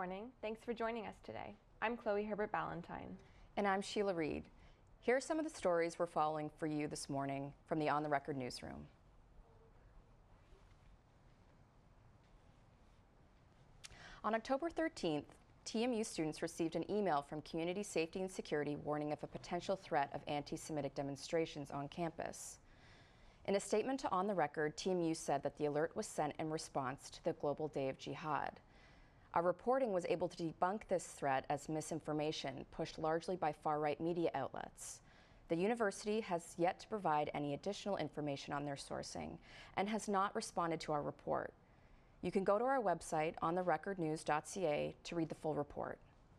morning. Thanks for joining us today. I'm Chloe Herbert Ballantyne. And I'm Sheila Reed. Here are some of the stories we're following for you this morning from the On the Record newsroom. On October 13th, TMU students received an email from Community Safety and Security warning of a potential threat of anti-Semitic demonstrations on campus. In a statement to On the Record, TMU said that the alert was sent in response to the Global Day of Jihad. Our reporting was able to debunk this threat as misinformation pushed largely by far-right media outlets. The university has yet to provide any additional information on their sourcing and has not responded to our report. You can go to our website, ontherecordnews.ca, to read the full report.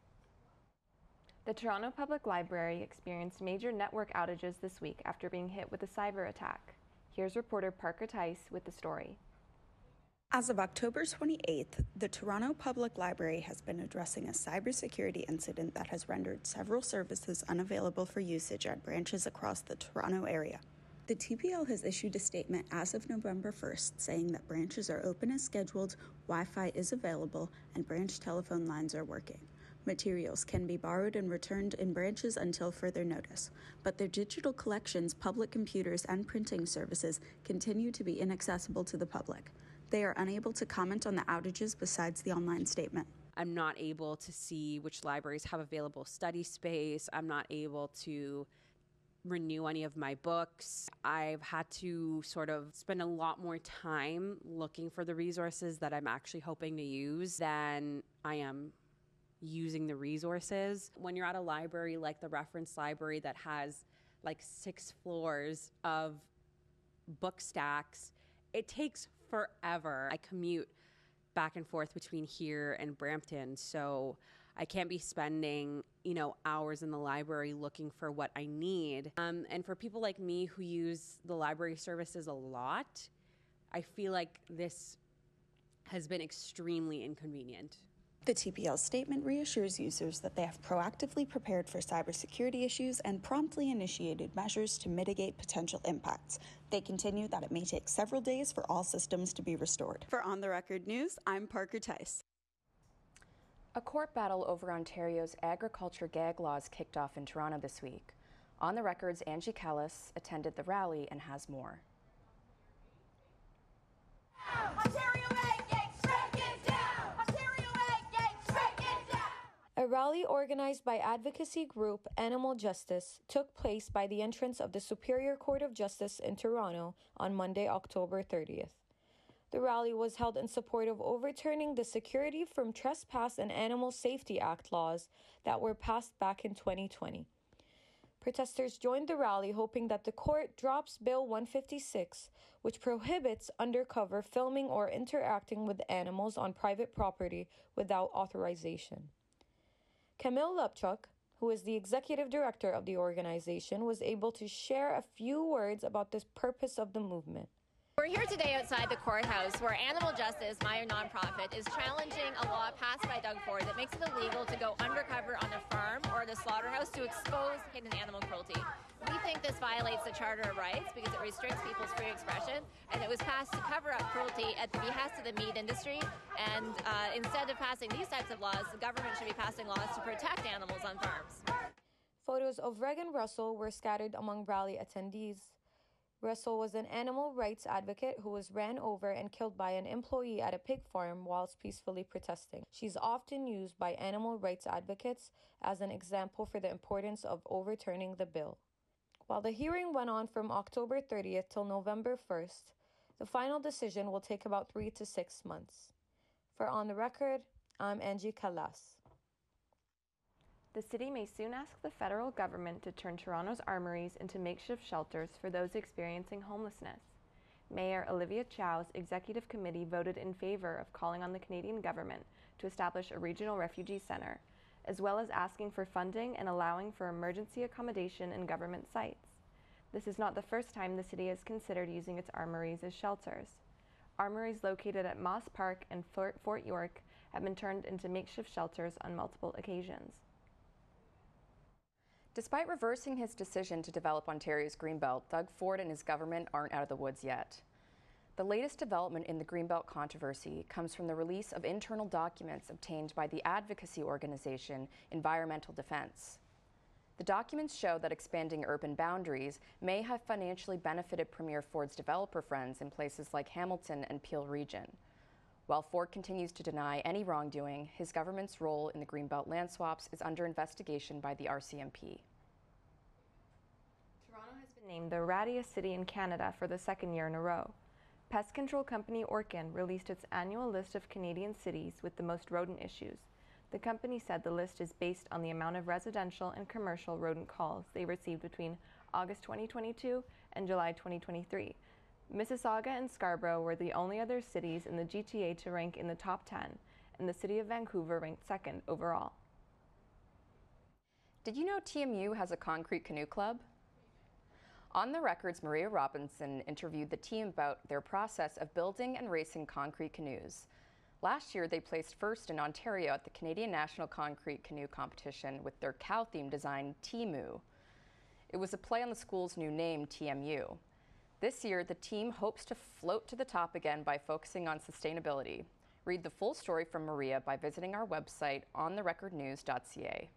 The Toronto Public Library experienced major network outages this week after being hit with a cyber attack. Here's reporter Parker Tice with the story. As of October 28th, the Toronto Public Library has been addressing a cybersecurity incident that has rendered several services unavailable for usage at branches across the Toronto area. The TPL has issued a statement as of November 1st saying that branches are open as scheduled, Wi-Fi is available, and branch telephone lines are working. Materials can be borrowed and returned in branches until further notice, but their digital collections, public computers, and printing services continue to be inaccessible to the public. They are unable to comment on the outages besides the online statement. I'm not able to see which libraries have available study space. I'm not able to renew any of my books. I've had to sort of spend a lot more time looking for the resources that I'm actually hoping to use than I am using the resources. When you're at a library like the Reference Library that has like 6 floors of book stacks, it takes forever. I commute back and forth between here and Brampton, so I can't be spending, hours in the library looking for what I need. And for people like me who use the library services a lot, I feel like this has been extremely inconvenient. The TPL statement reassures users that they have proactively prepared for cybersecurity issues and promptly initiated measures to mitigate potential impacts. They continue that it may take several days for all systems to be restored. For On the Record News, I'm Parker Tice. A court battle over Ontario's agriculture gag laws kicked off in Toronto this week. On the Record's Angie Callis attended the rally and has more. Ontario Ag Gang, strike it down! Ontario Ag Gang, strike it down! A rally organized by advocacy group Animal Justice took place by the entrance of the Superior Court of Justice in Toronto on Monday, October 30th. The rally was held in support of overturning the Security from Trespass and Animal Safety Act laws that were passed back in 2020. Protesters joined the rally hoping that the court drops Bill 156, which prohibits undercover filming or interacting with animals on private property without authorization. Camille Lupchuk, who is the executive director of the organization, was able to share a few words about the purpose of the movement. We're here today outside the courthouse where Animal Justice, my nonprofit, is challenging a law passed by Doug Ford that makes it illegal to go undercover on a farm or the slaughterhouse to expose hidden animal cruelty. We think this violates the Charter of Rights because it restricts people's free expression, and it was passed to cover up cruelty at the behest of the meat industry. And instead of passing these types of laws, the government should be passing laws to protect animals on farms. Photos of Regan Russell were scattered among rally attendees. Russell was an animal rights advocate who was ran over and killed by an employee at a pig farm whilst peacefully protesting. She's often used by animal rights advocates as an example for the importance of overturning the bill. While the hearing went on from October 30th till November 1st, the final decision will take about 3 to 6 months. For On the Record, I'm Angie Callas. The city may soon ask the federal government to turn Toronto's armories into makeshift shelters for those experiencing homelessness. Mayor Olivia Chow's executive committee voted in favor of calling on the Canadian government to establish a regional refugee centre, as well as asking for funding and allowing for emergency accommodation in government sites. This is not the first time the city has considered using its armories as shelters. Armories located at Moss Park and Fort York have been turned into makeshift shelters on multiple occasions. Despite reversing his decision to develop Ontario's Greenbelt, Doug Ford and his government aren't out of the woods yet. The latest development in the Greenbelt controversy comes from the release of internal documents obtained by the advocacy organization Environmental Defense. The documents show that expanding urban boundaries may have financially benefited Premier Ford's developer friends in places like Hamilton and Peel Region. While Ford continues to deny any wrongdoing, his government's role in the Greenbelt land swaps is under investigation by the RCMP. Toronto has been named the rattiest city in Canada for the second year in a row. Pest control company Orkin released its annual list of Canadian cities with the most rodent issues. The company said the list is based on the amount of residential and commercial rodent calls they received between August 2022 and July 2023. Mississauga and Scarborough were the only other cities in the GTA to rank in the top 10, and the city of Vancouver ranked second overall. Did you know TMU has a concrete canoe club? On the Record's Maria Robinson interviewed the team about their process of building and racing concrete canoes. Last year, they placed first in Ontario at the Canadian National Concrete Canoe Competition with their cow-themed design, TMU. It was a play on the school's new name, TMU. This year, the team hopes to float to the top again by focusing on sustainability. Read the full story from Maria by visiting our website, ontherecordnews.ca.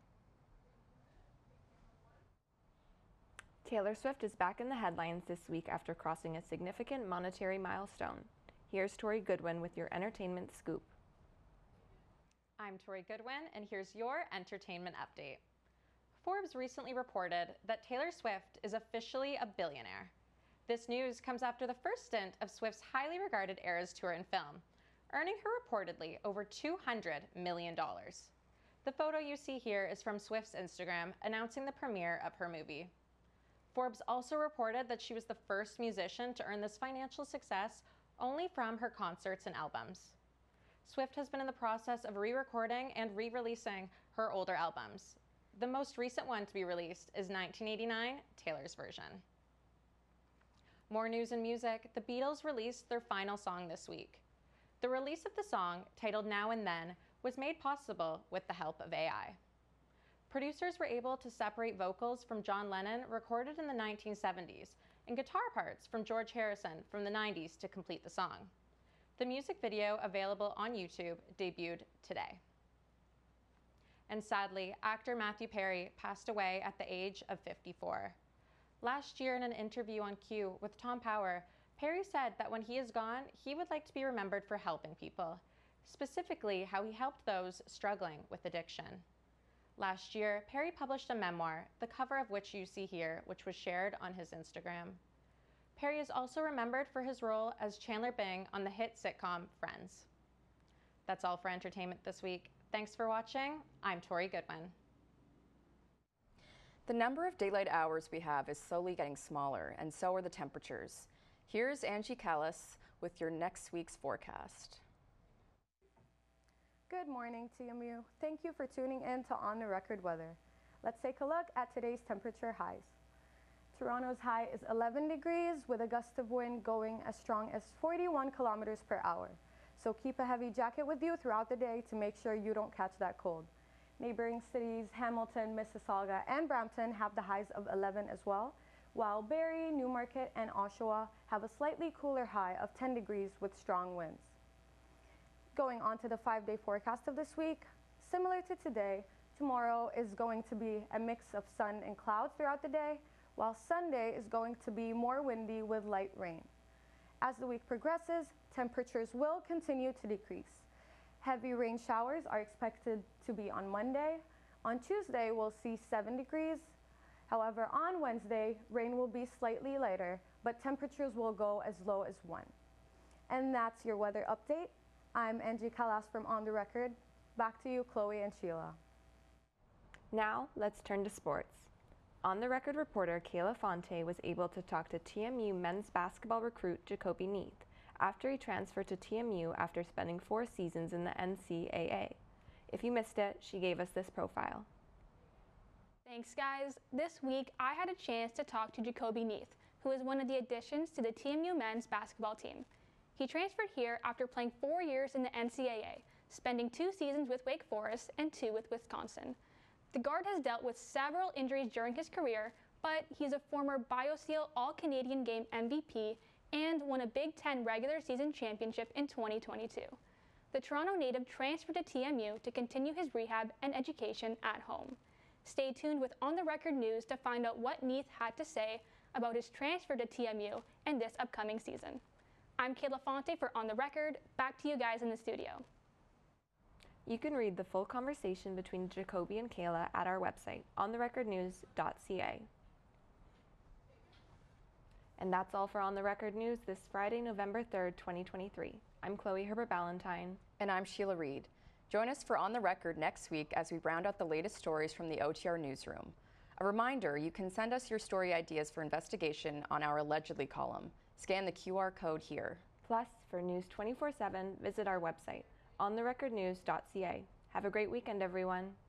Taylor Swift is back in the headlines this week after crossing a significant monetary milestone. Here's Tori Goodwin with your entertainment scoop. I'm Tori Goodwin, and here's your entertainment update. Forbes recently reported that Taylor Swift is officially a billionaire. This news comes after the first stint of Swift's highly regarded Eras tour in film, earning her reportedly over $200 million. The photo you see here is from Swift's Instagram announcing the premiere of her movie. Forbes also reported that she was the first musician to earn this financial success only from her concerts and albums. Swift has been in the process of re-recording and re-releasing her older albums. The most recent one to be released is 1989, Taylor's version. More news and music. The Beatles released their final song this week. The release of the song, titled Now and Then, was made possible with the help of AI. Producers were able to separate vocals from John Lennon recorded in the 1970s and guitar parts from George Harrison from the 90s to complete the song. The music video, available on YouTube, debuted today. And sadly, actor Matthew Perry passed away at the age of 54. Last year, in an interview on Q with Tom Power, Perry said that when he is gone, he would like to be remembered for helping people, specifically how he helped those struggling with addiction. Last year, Perry published a memoir, the cover of which you see here, which was shared on his Instagram. Perry is also remembered for his role as Chandler Bing on the hit sitcom Friends. That's all for entertainment this week. Thanks for watching. I'm Tori Goodwin. The number of daylight hours we have is slowly getting smaller, and so are the temperatures. Here's Angie Callis with your next week's forecast. Good morning, TMU. Thank you for tuning in to On the Record Weather. Let's take a look at today's temperature highs. Toronto's high is 11 degrees with a gust of wind going as strong as 41 kilometers per hour. So keep a heavy jacket with you throughout the day to make sure you don't catch that cold. Neighboring cities Hamilton, Mississauga, and Brampton have the highs of 11 as well, while Barrie, Newmarket, and Oshawa have a slightly cooler high of 10 degrees with strong winds. Going on to the 5-day forecast of this week, similar to today, tomorrow is going to be a mix of sun and clouds throughout the day, while Sunday is going to be more windy with light rain. As the week progresses, temperatures will continue to decrease. Heavy rain showers are expected to be on Monday. On Tuesday, we'll see 7 degrees. However, on Wednesday, rain will be slightly lighter, but temperatures will go as low as 1. And that's your weather update. I'm Angie Callas from On the Record. Back to you, Chloe and Sheila. Now, let's turn to sports. On the Record reporter Kayla Fonte was able to talk to TMU men's basketball recruit Jacoby Neath after he transferred to TMU after spending 4 seasons in the NCAA. If you missed it, she gave us this profile. Thanks, guys. This week, I had a chance to talk to Jacoby Neath, who is one of the additions to the TMU men's basketball team. He transferred here after playing 4 years in the NCAA, spending 2 seasons with Wake Forest and 2 with Wisconsin. The guard has dealt with several injuries during his career, but he's a former BioSteel All-Canadian Game MVP and won a Big Ten regular season championship in 2022. The Toronto native transferred to TMU to continue his rehab and education at home. Stay tuned with On the Record News to find out what Neath had to say about his transfer to TMU and this upcoming season. I'm Kayla Fonte for On the Record. Back to you guys in the studio. You can read the full conversation between Jacoby and Kayla at our website, ontherecordnews.ca. And that's all for On the Record News this Friday, November 3rd, 2023. I'm Chloe Herbert-Ballantyne. And I'm Sheila Reed. Join us for On the Record next week as we round out the latest stories from the OTR newsroom. A reminder, you can send us your story ideas for investigation on our Allegedly column. Scan the QR code here. Plus, for News 24/7, visit our website, ontherecordnews.ca. Have a great weekend, everyone.